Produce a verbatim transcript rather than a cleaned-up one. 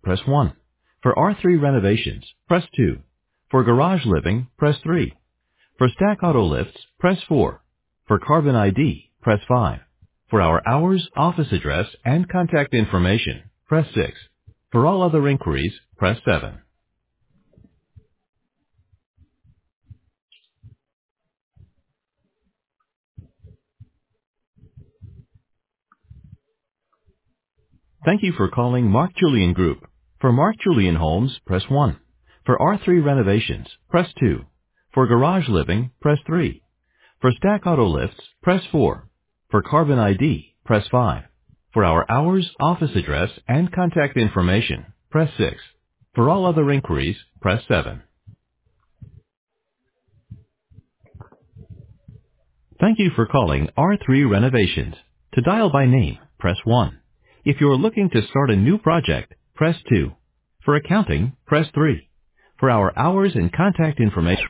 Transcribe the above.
press one. For R three renovations, press two. For garage living, press three. For Stack Auto Lifts, press four. For Carbon I D, press five. For our hours, office address, and contact information, press six. For all other inquiries, press seven. Thank you for calling Mark Julian Group. For Mark Julian Homes, press one. For R three renovations, press two. For garage living, press three. For Stack Auto Lifts, press four. For Carbon I D, press five. For our hours, office address, and contact information, press six. For all other inquiries, press seven. Thank you for calling R three Renovations. To dial by name, press one. If you are looking to start a new project, press two. For accounting, press three. For our hours and contact information,